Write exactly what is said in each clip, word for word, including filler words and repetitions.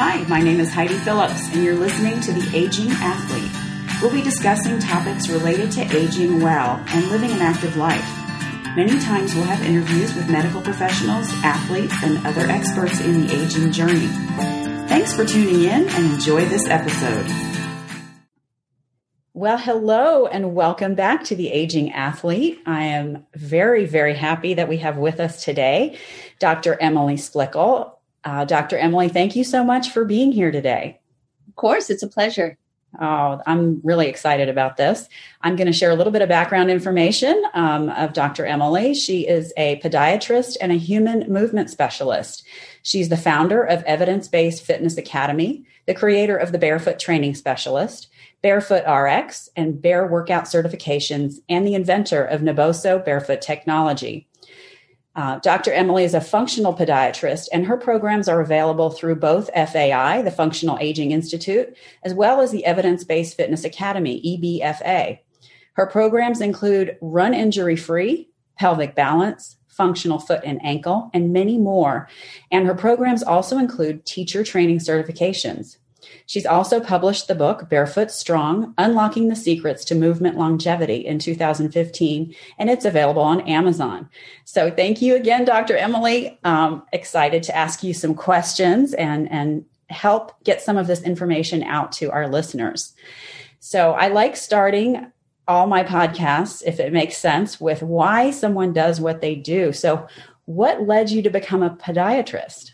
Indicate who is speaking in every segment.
Speaker 1: Hi, my name is Heidi Phillips, and you're listening to The Aging Athlete. We'll be discussing topics related to aging well and living an active life. Many times we'll have interviews with medical professionals, athletes, and other experts in the aging journey. Thanks for tuning in and enjoy this episode. Well, hello and welcome back to The Aging Athlete. I am very, very happy that we have with us today Doctor Emily Splichal. Uh, Doctor Emily, thank you so much for being here today.
Speaker 2: Of course, it's a pleasure.
Speaker 1: Oh, I'm really excited about this. I'm going to share a little bit of background information um, of Doctor Emily. She is a podiatrist and a human movement specialist. She's the founder of Evidence-Based Fitness Academy, the creator of the Barefoot Training Specialist, Barefoot R X, and Bare Workout certifications, and the inventor of Naboso Barefoot technology. Uh, Doctor Emily is a functional podiatrist, and her programs are available through both F A I, the Functional Aging Institute, as well as the Evidence-Based Fitness Academy, E B F A. Her programs include Run Injury Free, Pelvic Balance, Functional Foot and Ankle, and many more. And her programs also include teacher training certifications. She's also published the book, Barefoot Strong, Unlocking the Secrets to Movement Longevity in two thousand fifteen, and it's available on Amazon. So thank you again, Doctor Emily. Um, excited to ask you some questions and, and help get some of this information out to our listeners. So I like starting all my podcasts, if it makes sense, with why someone does what they do. So what led you to become a podiatrist?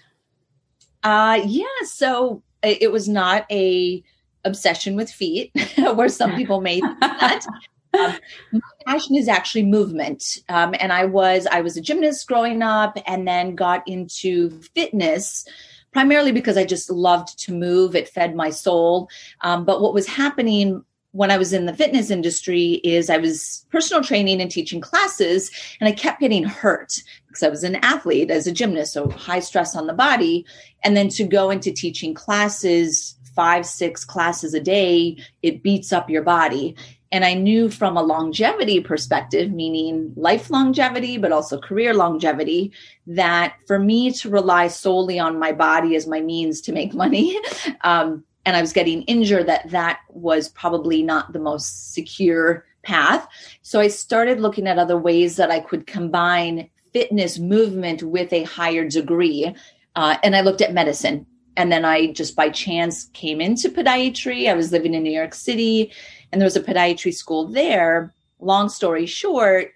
Speaker 2: Uh, yeah, so it was not a obsession with feet, where some people may think that. Um, my passion is actually movement. Um, and I was, I was a gymnast growing up and then got into fitness primarily because I just loved to move. It fed my soul. Um, but what was happening when I was in the fitness industry is I was personal training and teaching classes, and I kept getting hurt because I was an athlete as a gymnast, so high stress on the body. And then to go into teaching classes, five, six classes a day, it beats up your body. And I knew from a longevity perspective, meaning life longevity, but also career longevity, that for me to rely solely on my body as my means to make money, um, and I was getting injured, that that was probably not the most secure path. So I started looking at other ways that I could combine fitness movement with a higher degree. Uh, and I looked at medicine. And then I just by chance came into podiatry. I was living in New York City, and there was a podiatry school there. Long story short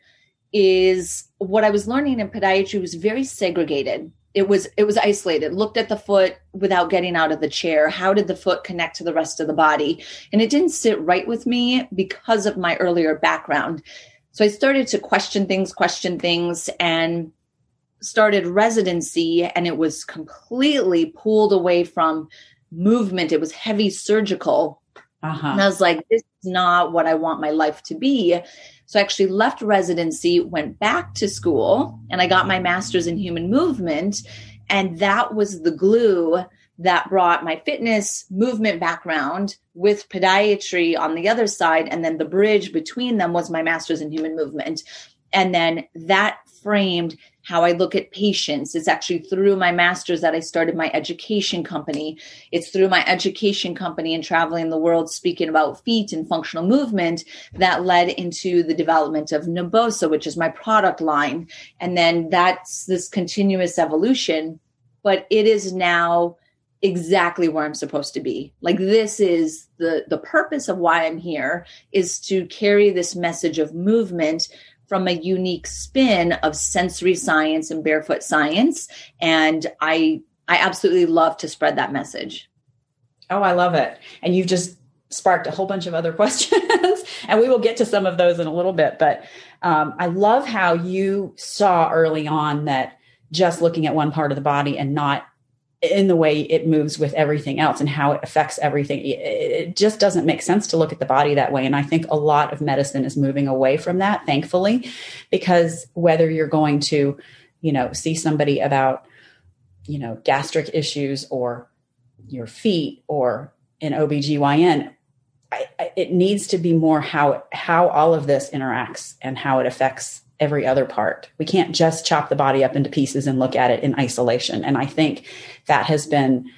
Speaker 2: is what I was learning in podiatry was very segregated. It was it was isolated. Looked at the foot without getting out of the chair. How did the foot connect to the rest of the body? And it didn't sit right with me because of my earlier background. So I started to question things, question things, and started residency. And it was completely pulled away from movement. It was heavy surgical. Uh-huh. And I was like, this is not what I want my life to be. So I actually left residency, went back to school, and I got my master's in human movement. And that was the glue that brought my fitness movement background with podiatry on the other side. And then the bridge between them was my master's in human movement. And then that framed how I look at patients. It's actually through my master's that I started my education company. It's through my education company and traveling the world speaking about feet and functional movement that led into the development of Naboso, which is my product line. And then that's this continuous evolution, but it is now exactly where I'm supposed to be. Like this is the, the purpose of why I'm here, is to carry this message of movement from a unique spin of sensory science and barefoot science. And I I absolutely love to spread that message.
Speaker 1: Oh, I love it. And you've just sparked a whole bunch of other questions, and we will get to some of those in a little bit. But um, I love how you saw early on that just looking at one part of the body and not in the way it moves with everything else and how it affects everything. It just doesn't make sense to look at the body that way. And I think a lot of medicine is moving away from that, thankfully, because whether you're going to, you know, see somebody about, you know, gastric issues or your feet or an O B G Y N, I, I, it needs to be more how, how all of this interacts and how it affects every other part. We can't just chop the body up into pieces and look at it in isolation. And I think that has been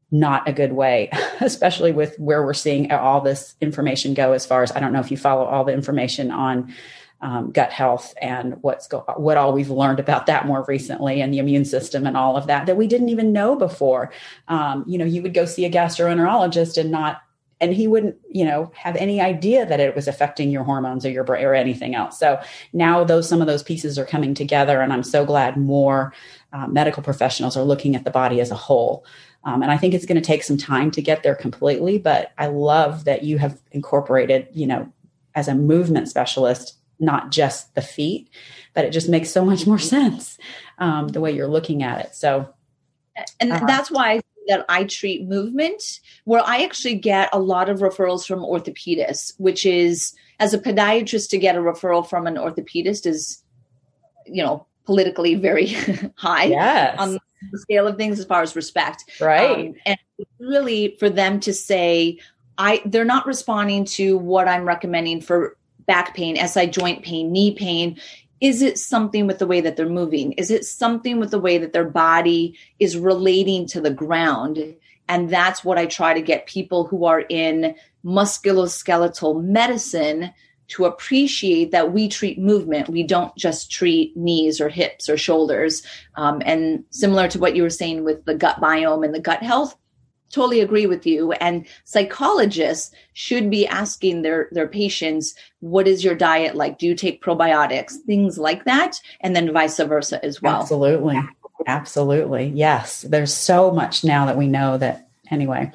Speaker 1: not a good way, especially with where we're seeing all this information go as far as, I don't know if you follow all the information on um, gut health and what's go, what all we've learned about that more recently, and the immune system and all of that, that we didn't even know before. Um, you know, you would go see a gastroenterologist and not, and he wouldn't, you know, have any idea that it was affecting your hormones or your brain or anything else. So now those, some of those pieces are coming together, and I'm so glad more uh, medical professionals are looking at the body as a whole. Um, and I think it's going to take some time to get there completely, but I love that you have incorporated, you know, as a movement specialist, not just the feet, but it just makes so much more sense um, the way you're looking at it. So,
Speaker 2: and
Speaker 1: uh,
Speaker 2: that's why that I treat movement, where I actually get a lot of referrals from orthopedists, which is, as a podiatrist, to get a referral from an orthopedist is, you know, politically very high.
Speaker 1: Yes.
Speaker 2: On the scale of things as far as respect.
Speaker 1: Right.
Speaker 2: Um, and really for them to say, I, they're not responding to what I'm recommending for back pain, S I joint pain, knee pain. Is it something with the way that they're moving? Is it something with the way that their body is relating to the ground? And that's what I try to get people who are in musculoskeletal medicine to appreciate, that we treat movement. We don't just treat knees or hips or shoulders. Um, and similar to what you were saying with the gut biome and the gut health, totally agree with you. And psychologists should be asking their, their patients, what is your diet like? Do you take probiotics? Things like that. And then vice versa as well.
Speaker 1: Absolutely. Absolutely. Yes. There's so much now that we know that, anyway,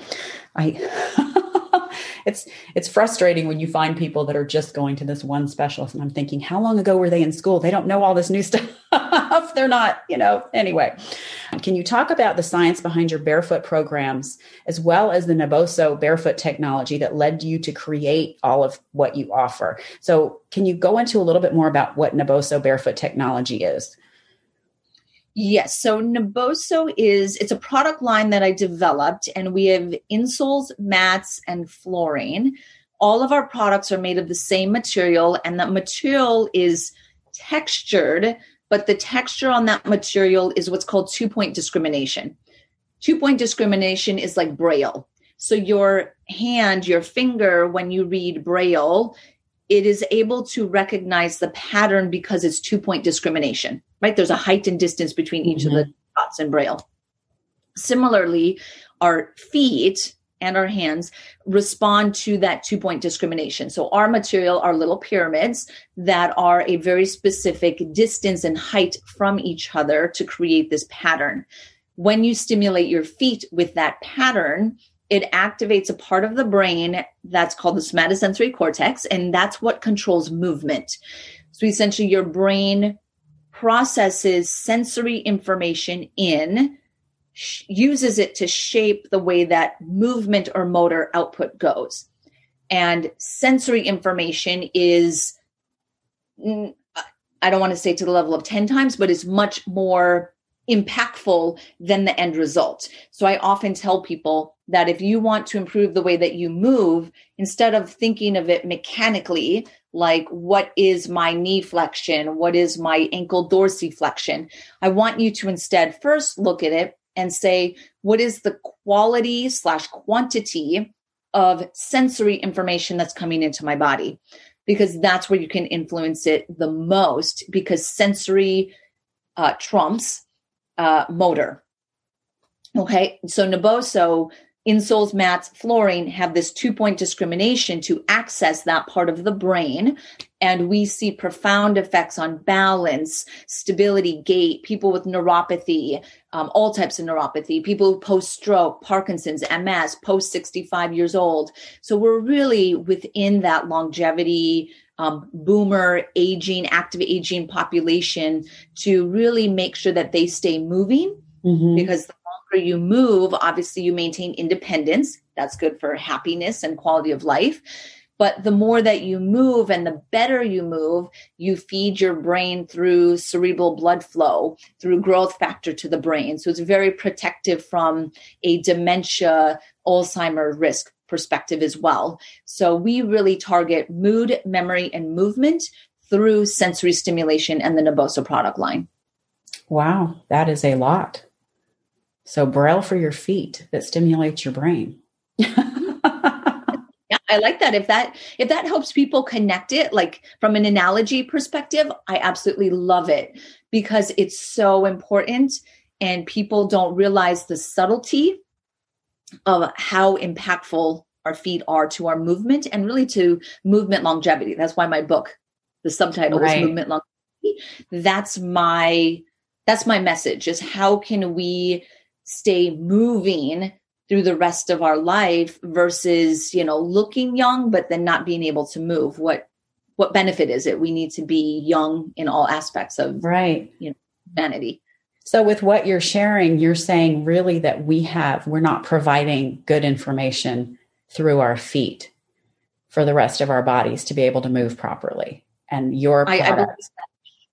Speaker 1: I... It's it's frustrating when you find people that are just going to this one specialist, and I'm thinking, how long ago were they in school? They don't know all this new stuff. They're not, you know, anyway. Can you talk about the science behind your barefoot programs, as well as the Naboso barefoot technology that led you to create all of what you offer? So can you go into a little bit more about what Naboso barefoot technology is?
Speaker 2: Yes. So Naboso is, it's a product line that I developed, and we have insoles, mats, and flooring. All of our products are made of the same material, and that material is textured, but the texture on that material is what's called two-point discrimination. Two-point discrimination is like Braille. So your hand, your finger, when you read Braille, it is able to recognize the pattern because it's two-point discrimination, right? There's a height and distance between each mm-hmm. of the dots in Braille. Similarly, our feet and our hands respond to that two-point discrimination. So our material are little pyramids that are a very specific distance and height from each other to create this pattern. When you stimulate your feet with that pattern, it activates a part of the brain that's called the somatosensory cortex, and that's what controls movement. So essentially, your brain processes sensory information in, sh- uses it to shape the way that movement or motor output goes. And sensory information is, I don't want to say to the level of ten times, but is much more impactful than the end result. So I often tell people that if you want to improve the way that you move, instead of thinking of it mechanically, like what is my knee flexion? What is my ankle dorsiflexion? I want you to instead first look at it and say, what is the quality slash quantity of sensory information that's coming into my body? Because that's where you can influence it the most, because sensory uh, trumps Uh, motor. Okay. So Naboso, insoles, mats, flooring have this two-point discrimination to access that part of the brain. And we see profound effects on balance, stability, gait, people with neuropathy, um, all types of neuropathy, people post-stroke, Parkinson's, M S, post sixty-five years old. So we're really within that longevity Um, boomer aging, active aging population to really make sure that they stay moving, mm-hmm. because the longer you move, obviously you maintain independence. That's good for happiness and quality of life. But the more that you move and the better you move, you feed your brain through cerebral blood flow, through growth factor to the brain. So it's very protective from a dementia, Alzheimer's risk perspective as well. So we really target mood, memory, and movement through sensory stimulation and the Naboso product line.
Speaker 1: Wow, that is a lot. So Braille for your feet that stimulates your brain.
Speaker 2: Yeah, I like that. If that if that helps people connect it, like from an analogy perspective, I absolutely love it because it's so important and people don't realize the subtlety of how impactful our feet are to our movement and really to movement longevity. That's why my book, the subtitle
Speaker 1: Right.
Speaker 2: was Movement Longevity. That's my that's my message, is how can we stay moving through the rest of our life versus, you know, looking young, but then not being able to move. What, what benefit is it? We need to be young in all aspects of,
Speaker 1: right.
Speaker 2: you know, humanity.
Speaker 1: So with what you're sharing, you're saying really that we have, we're not providing good information through our feet for the rest of our bodies to be able to move properly. And your
Speaker 2: I, I believe
Speaker 1: product.
Speaker 2: that.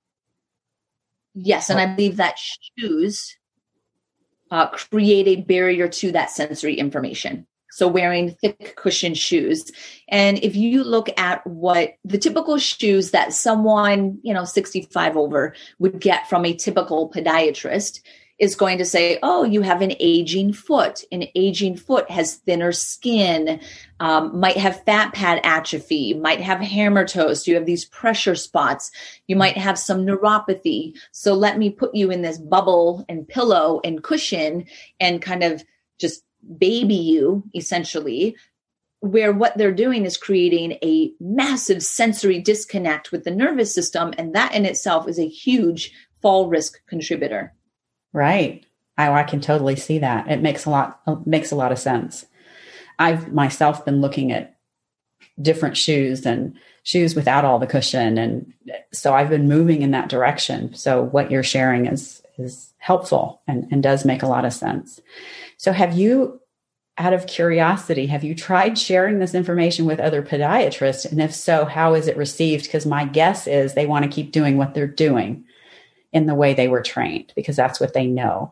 Speaker 2: Yes. And I believe that shoes Uh, create a barrier to that sensory information. So wearing thick cushioned shoes. And if you look at what the typical shoes that someone, you know, sixty-five over would get from a typical podiatrist is going to say, oh, you have an aging foot. An aging foot has thinner skin, um, might have fat pad atrophy, might have hammer toes. You have these pressure spots. You might have some neuropathy. So let me put you in this bubble and pillow and cushion and kind of just baby you, essentially, where what they're doing is creating a massive sensory disconnect with the nervous system. And that in itself is a huge fall risk contributor.
Speaker 1: Right. I, I can totally see that. It makes a lot, makes a lot of sense. I've myself been looking at different shoes and shoes without all the cushion. And so I've been moving in that direction. So what you're sharing is, is helpful and, and does make a lot of sense. So have you, out of curiosity, have you tried sharing this information with other podiatrists? And if so, how is it received? Because my guess is they want to keep doing what they're doing in the way they were trained, because that's what they know.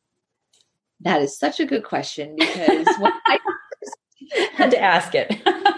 Speaker 2: That is such a good question, because when I
Speaker 1: had to ask it.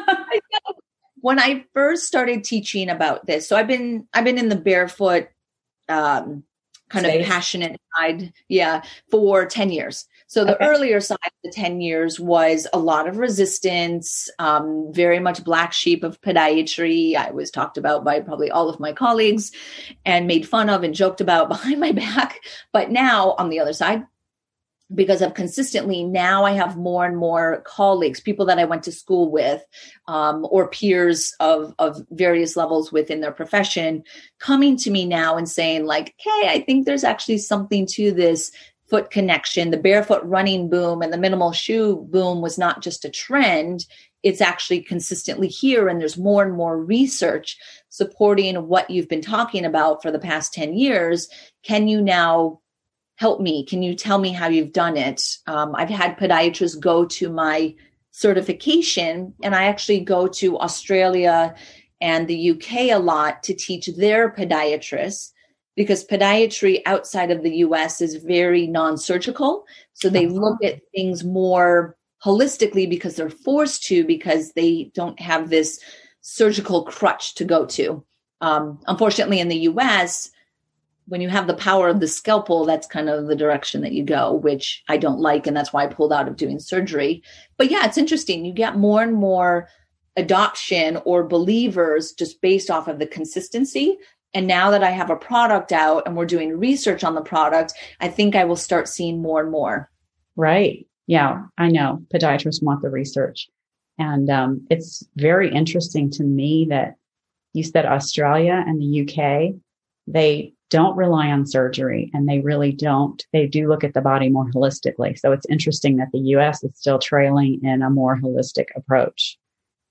Speaker 2: When I first started teaching about this, so I've been I've been in the barefoot um, kind Space. of passionate side, yeah, for ten years. So the okay. earlier side of the ten years was a lot of resistance, um, very much black sheep of podiatry. I was talked about by probably all of my colleagues and made fun of and joked about behind my back. But now on the other side, because of consistently, now I have more and more colleagues, people that I went to school with, um, or peers of, of various levels within their profession, coming to me now and saying like, hey, I think there's actually something to this foot connection. The barefoot running boom and the minimal shoe boom was not just a trend. It's actually consistently here. And there's more and more research supporting what you've been talking about for the past ten years. Can you now help me? Can you tell me how you've done it? Um, I've had podiatrists go to my certification, and I actually go to Australia and the U K a lot to teach their podiatrists, because podiatry outside of the U S is very non-surgical. So they look at things more holistically because they're forced to, because they don't have this surgical crutch to go to. Um, unfortunately, in the U S, when you have the power of the scalpel, that's kind of the direction that you go, which I don't like. And that's why I pulled out of doing surgery. But yeah, it's interesting. You get more and more adoption or believers just based off of the consistency. And now that I have a product out and we're doing research on the product, I think I will start seeing more and more.
Speaker 1: Right. Yeah, I know. Podiatrists want the research. And um, it's very interesting to me that you said Australia and the U K, they don't rely on surgery, and they really don't. They do look at the body more holistically. So it's interesting that the U S is still trailing in a more holistic approach.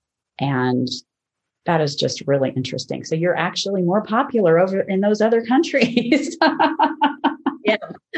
Speaker 1: And that is just really interesting. So you're actually more popular over in those other countries.
Speaker 2: Yeah,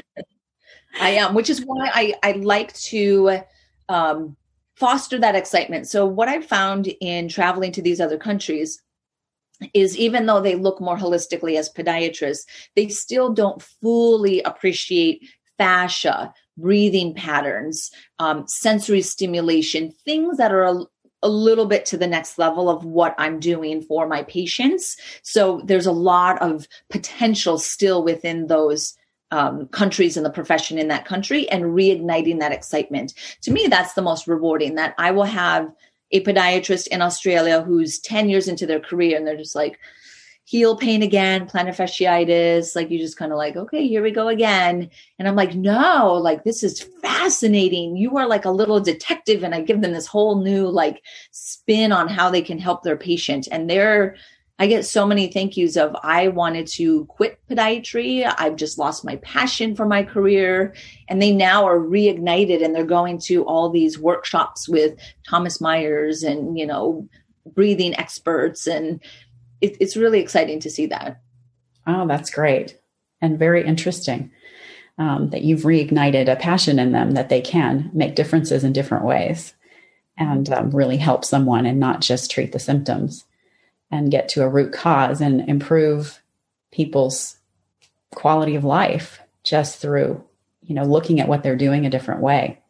Speaker 2: I am, which is why I, I like to um, foster that excitement. So what I've found in traveling to these other countries is, even though they look more holistically as podiatrists, they still don't fully appreciate fascia, breathing patterns, um, sensory stimulation, things that are a, a little bit to the next level of what I'm doing for my patients. So there's a lot of potential still within those um, countries in the profession in that country and reigniting that excitement. To me, that's the most rewarding, that I will have a podiatrist in Australia who's ten years into their career and they're just like, heel pain again, plantar fasciitis. Like, you just kind of like, okay, here we go again. And I'm like, no, like, this is fascinating. You are like a little detective. And I give them this whole new like spin on how they can help their patient. And they're, I get so many thank yous of, I wanted to quit podiatry. I've just lost my passion for my career. And they now are reignited and they're going to all these workshops with Thomas Myers and, you know, breathing experts. And it, it's really exciting to see that.
Speaker 1: Oh, that's great. And very interesting um, that you've reignited a passion in them, that they can make differences in different ways and um, really help someone and not just treat the symptoms, and get to a root cause and improve people's quality of life just through, you know, looking at what they're doing a different way.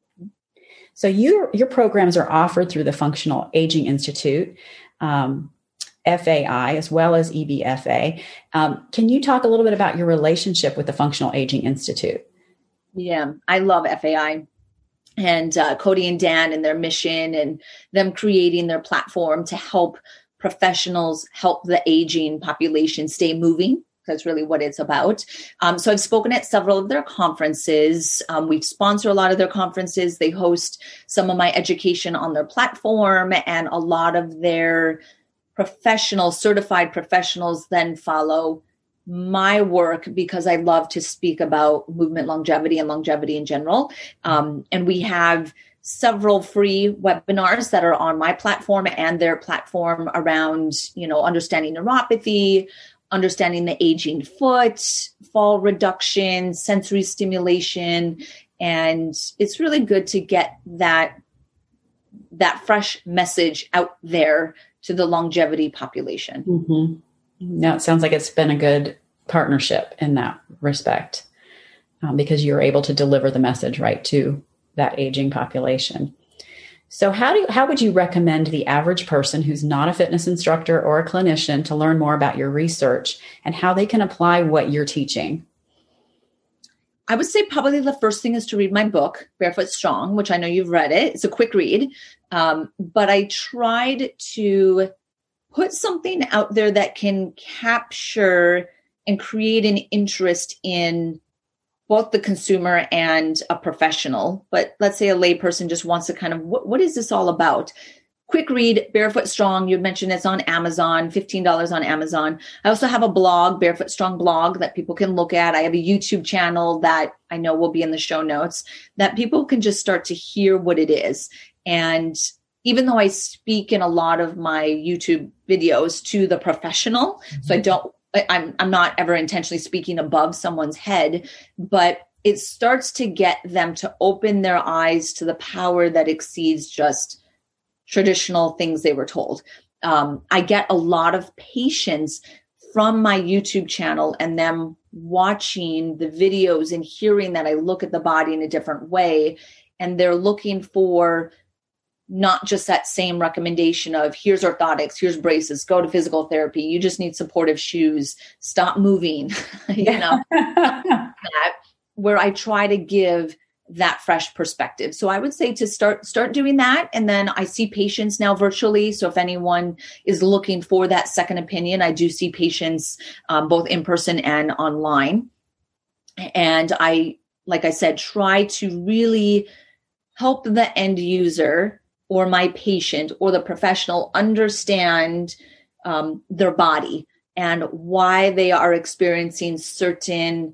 Speaker 1: So your, your programs are offered through the Functional Aging Institute, um, F A I, as well as E B F A. Um, can you talk a little bit about your relationship with the Functional Aging Institute?
Speaker 2: Yeah, I love F A I. And uh, Cody and Dan and their mission and them creating their platform to help professionals help the aging population stay moving. That's really what it's about. Um, so I've spoken at several of their conferences. Um, we sponsor a lot of their conferences. They host some of my education on their platform, and a lot of their professionals, certified professionals, then follow my work because I love to speak about movement longevity and longevity in general. Um, and we have several free webinars that are on my platform and their platform around, you know, understanding neuropathy, understanding the aging foot, fall reduction, sensory stimulation. And it's really good to get that, that fresh message out there to the longevity population.
Speaker 1: Mm-hmm. Now it sounds like it's been a good partnership in that respect, um, because you're able to deliver the message right to that aging population. So how do you, how would you recommend the average person who's not a fitness instructor or a clinician to learn more about your research and how they can apply what you're teaching?
Speaker 2: I would say probably the first thing is to read my book, Barefoot Strong, which I know you've read it. It's a quick read. Um, but I tried to put something out there that can capture and create an interest in both the consumer and a professional. But let's say a layperson just wants to kind of, what, what is this all about? Quick read, Barefoot Strong. You mentioned it's on Amazon, fifteen dollars on Amazon. I also have a blog, Barefoot Strong blog, that people can look at. I have a YouTube channel that I know will be in the show notes, that people can just start to hear what it is. And even though I speak in a lot of my YouTube videos to the professional, mm-hmm. so I don't, I'm, I'm not ever intentionally speaking above someone's head, but it starts to get them to open their eyes to the power that exceeds just traditional things they were told. Um, I get a lot of patients from my YouTube channel and them watching the videos and hearing that I look at the body in a different way. And they're looking for not just that same recommendation of here's orthotics, here's braces, go to physical therapy. You just need supportive shoes, stop moving, you know, that, where I try to give that fresh perspective. So I would say to start, start doing that. And then I see patients now virtually. So if anyone is looking for that second opinion, I do see patients um, both in person and online. And I, like I said, try to really help the end user or my patient or the professional understand um, their body and why they are experiencing certain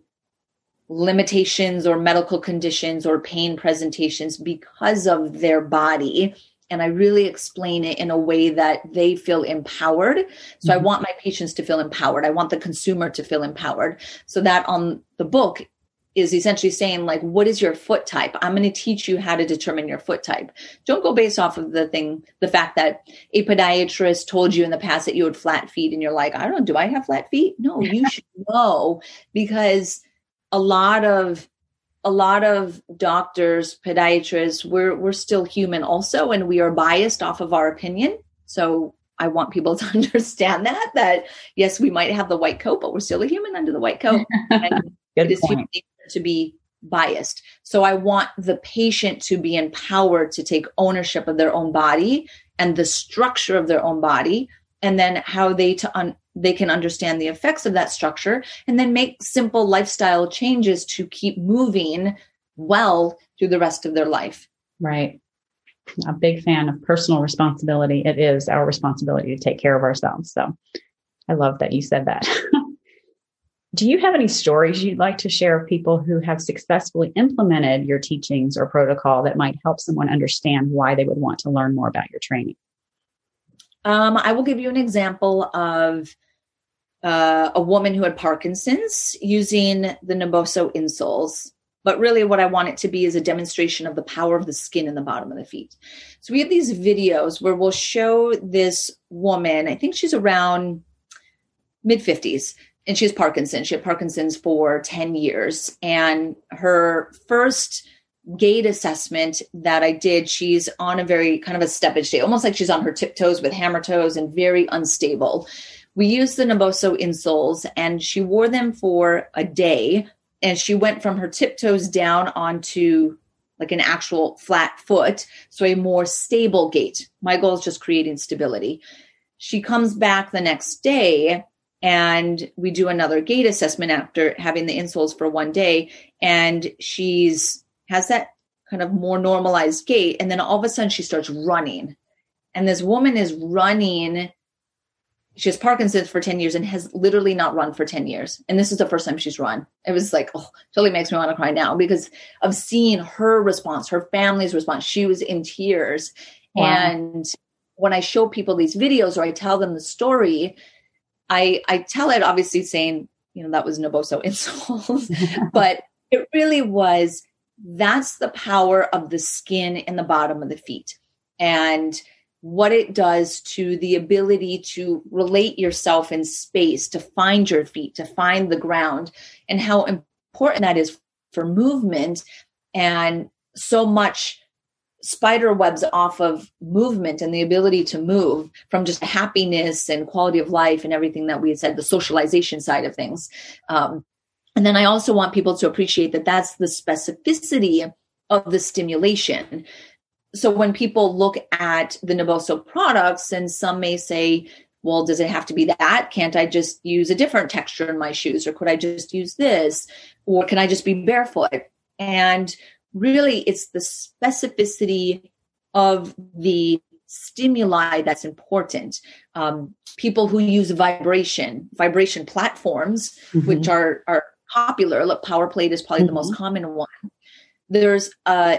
Speaker 2: limitations or medical conditions or pain presentations because of their body. And I really explain it in a way that they feel empowered. So mm-hmm. I want my patients to feel empowered. I want the consumer to feel empowered. So that on the book is essentially saying, like, what is your foot type? I'm going to teach you how to determine your foot type. Don't go based off of the thing, the fact that a podiatrist told you in the past that you had flat feet and you're like, I don't know, do I have flat feet? No, you should know, because a lot of a lot of doctors, podiatrists, we're we're still human also, and we are biased off of our opinion. So I want people to understand that, that yes, we might have the white coat, but we're still a human under the white coat. And
Speaker 1: Good
Speaker 2: it is
Speaker 1: point.
Speaker 2: human nature to be biased. So I want the patient to be empowered to take ownership of their own body and the structure of their own body, and then how they to un- they can understand the effects of that structure, and then make simple lifestyle changes to keep moving well through the rest of their life.
Speaker 1: Right. I'm a big fan of personal responsibility. It is our responsibility to take care of ourselves. So I love that you said that. Do you have any stories you'd like to share of people who have successfully implemented your teachings or protocol that might help someone understand why they would want to learn more about your training?
Speaker 2: Um, I will give you an example of uh, a woman who had Parkinson's using the Naboso insoles. But really what I want it to be is a demonstration of the power of the skin in the bottom of the feet. So we have these videos where we'll show this woman, I think she's around mid fifties, and she has Parkinson's. She had Parkinson's for ten years. And her first gait assessment that I did, she's on a very kind of a steppage state, almost like she's on her tiptoes with hammer toes and very unstable. We used the Naboso insoles, and she wore them for a day. And she went from her tiptoes down onto like an actual flat foot, so a more stable gait. My goal is just creating stability. She comes back the next day, and we do another gait assessment after having the insoles for one day. And she's has that kind of more normalized gait. And then all of a sudden she starts running. And this woman is running. She has Parkinson's for ten years and has literally not run for ten years. And this is the first time she's run. It was like, oh, totally makes me want to cry now because of seeing her response, her family's response. She was in tears. Wow. And when I show people these videos or I tell them the story, I, I tell it obviously saying, you know, that was Naboso insoles, but it really was, that's the power of the skin in the bottom of the feet and what it does to the ability to relate yourself in space, to find your feet, to find the ground, and how important that is for movement. And so much spider webs off of movement and the ability to move from just happiness and quality of life and everything that we had said, the socialization side of things. Um, and then I also want people to appreciate that that's the specificity of the stimulation. So when people look at the Naboso products, and some may say, well, does it have to be that? Can't I just use a different texture in my shoes? Or could I just use this? Or can I just be barefoot? And really, it's the specificity of the stimuli that's important. Um, people who use vibration, vibration platforms, mm-hmm. which are, are popular, look, Power Plate is probably mm-hmm. the most common one. There's a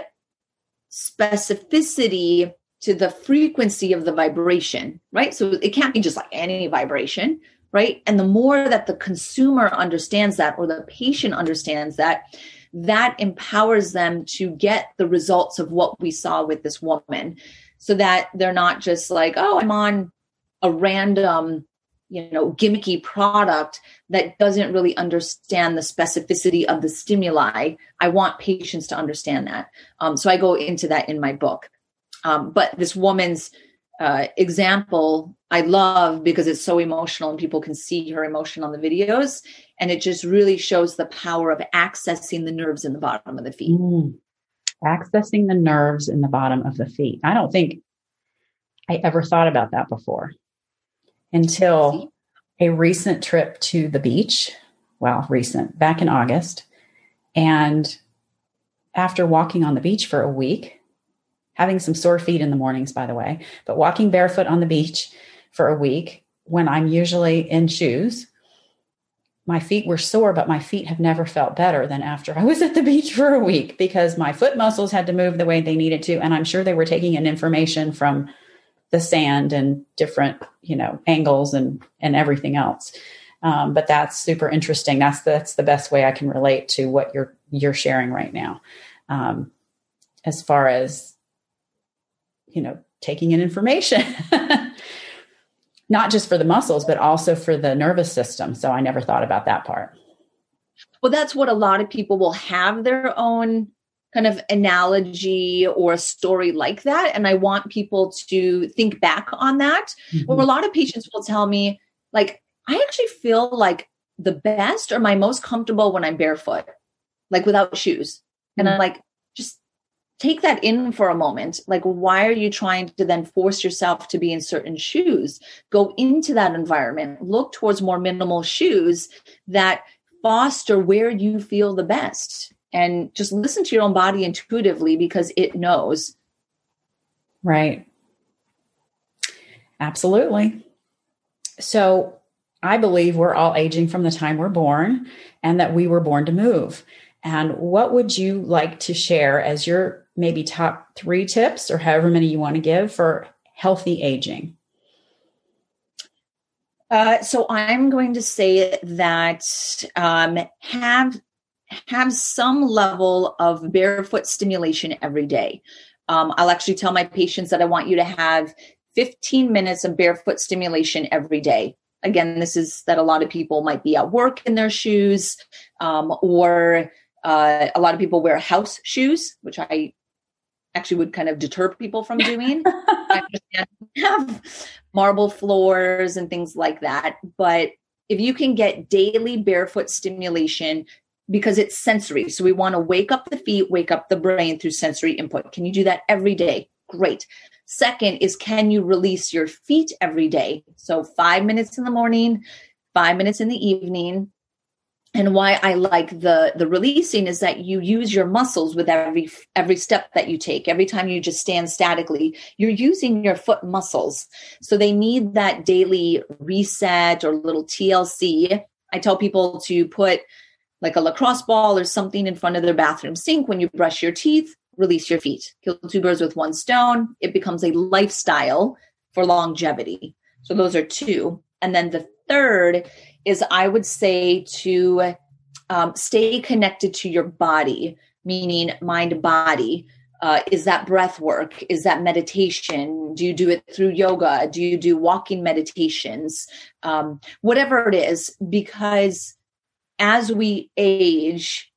Speaker 2: specificity to the frequency of the vibration, right? So it can't be just like any vibration, right? And the more that the consumer understands that, or the patient understands that, that empowers them to get the results of what we saw with this woman, so that they're not just like, oh, I'm on a random, you know, gimmicky product that doesn't really understand the specificity of the stimuli. I want patients to understand that. Um, so I go into that in my book. Um, but this woman's uh, example, I love because it's so emotional and people can see her emotion on the videos. And it just really shows the power of accessing the nerves in the bottom of the feet.
Speaker 1: Mm. Accessing the nerves in the bottom of the feet. I don't think I ever thought about that before until a recent trip to the beach. Well, recent, back in August. And after walking on the beach for a week, having some sore feet in the mornings, by the way, but walking barefoot on the beach for a week when I'm usually in shoes, my feet were sore, but my feet have never felt better than after I was at the beach for a week, because my foot muscles had to move the way they needed to. And I'm sure they were taking in information from the sand and different, you know, angles and, and everything else. Um, but that's super interesting. That's, that's the best way I can relate to what you're, you're sharing right now. Um, as far as, you know, taking in information, not just for the muscles, but also for the nervous system. So I never thought about that part.
Speaker 2: Well, that's what a lot of people will have their own kind of analogy or a story like that. And I want people to think back on that. Mm-hmm. Or a lot of patients will tell me, like, I actually feel like the best or my most comfortable when I'm barefoot, like without shoes. And I'm like, just take that in for a moment. Like, why are you trying to then force yourself to be in certain shoes? Go into that environment, look towards more minimal shoes that foster where you feel the best, and just listen to your own body intuitively because it knows.
Speaker 1: Right. Absolutely. So I believe we're all aging from the time we're born and that we were born to move. And what would you like to share as your maybe top three tips, or however many you want to give, for healthy aging?
Speaker 2: Uh, so I'm going to say that um, have have some level of barefoot stimulation every day. Um, I'll actually tell my patients that I want you to have fifteen minutes of barefoot stimulation every day. Again, this is that a lot of people might be at work in their shoes, um, or uh, a lot of people wear house shoes, which I actually would kind of deter people from doing. I understand we have marble floors and things like that. But if you can get daily barefoot stimulation, because it's sensory. So we want to wake up the feet, wake up the brain through sensory input. Can you do that every day? Great. Second is, can you release your feet every day? So five minutes in the morning, five minutes in the evening. And why I like the, the releasing is that you use your muscles with every, every step that you take. Every time you just stand statically, you're using your foot muscles. So they need that daily reset or little T L C. I tell people to put like a lacrosse ball or something in front of their bathroom sink when you brush your teeth. Release your feet. Kill two birds with one stone. It becomes a lifestyle for longevity. So those are two. And then the third is, I would say, to um, stay connected to your body, meaning mind body. Uh, is that breath work? Is that meditation? Do you do it through yoga? Do you do walking meditations? Um, whatever it is, because as we age,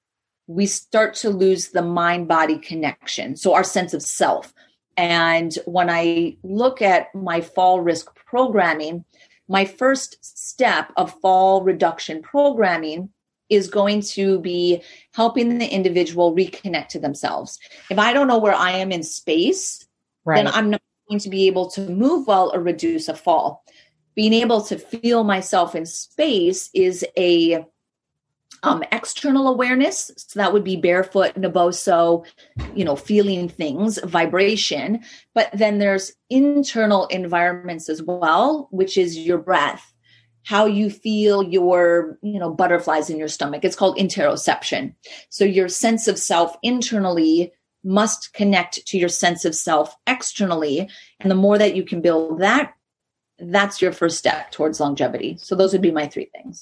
Speaker 2: we start to lose the mind-body connection. So our sense of self. And when I look at my fall risk programming, my first step of fall reduction programming is going to be helping the individual reconnect to themselves. If I don't know where I am in space, right, then I'm not going to be able to move well or reduce a fall. Being able to feel myself in space is a Um, external awareness. So that would be barefoot, Naboso, you know, feeling things, vibration. But then there's internal environments as well, which is your breath, how you feel your, you know, butterflies in your stomach. It's called interoception. So your sense of self internally must connect to your sense of self externally. And the more that you can build that, that's your first step towards longevity. So those would be my three things.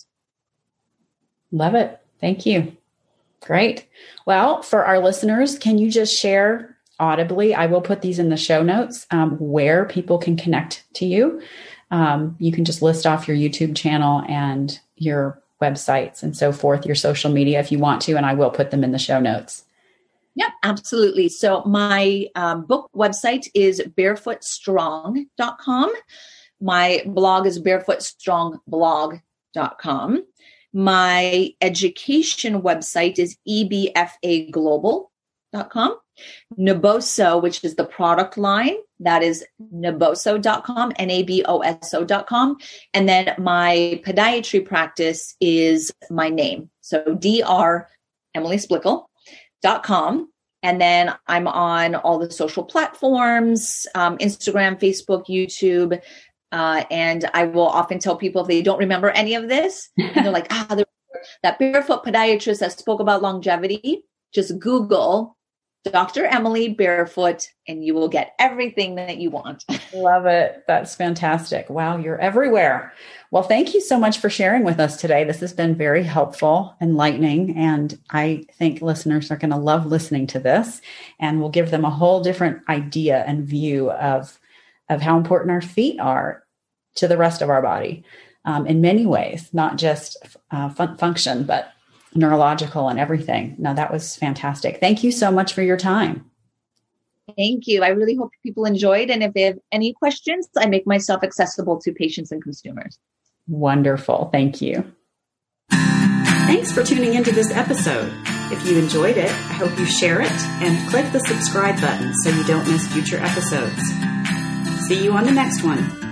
Speaker 1: Love it. Thank you. Great. Well, for our listeners, can you just share audibly? I will put these in the show notes, um, where people can connect to you. Um, you can just list off your YouTube channel and your websites and so forth, your social media if you want to, and I will put them in the show notes.
Speaker 2: Yep, absolutely. So my um, book website is barefoot strong dot com. My blog is barefoot strong blog dot com. My education website is e b f a global dot com. Naboso, which is the product line, that is naboso dot com, N A B O S O dot com. And then my podiatry practice is my name. So D R Emily Splichal dot com. And then I'm on all the social platforms, um, Instagram, Facebook, YouTube. Uh, and I will often tell people if they don't remember any of this, and they're like, ah, that barefoot podiatrist that spoke about longevity, just Google Doctor Emily Barefoot and you will get everything that you want.
Speaker 1: Love it. That's fantastic. Wow, you're everywhere. Well, thank you so much for sharing with us today. This has been very helpful, enlightening, and I think listeners are going to love listening to this, and we'll give them a whole different idea and view of of how important our feet are to the rest of our body, um, in many ways, not just uh, fun- function, but neurological and everything. No, that was fantastic. Thank you so much for your time.
Speaker 2: Thank you. I really hope people enjoyed. And if they have any questions, I make myself accessible to patients and consumers.
Speaker 1: Wonderful. Thank you. Thanks for tuning into this episode. If you enjoyed it, I hope you share it and click the subscribe button so you don't miss future episodes. See you on the next one.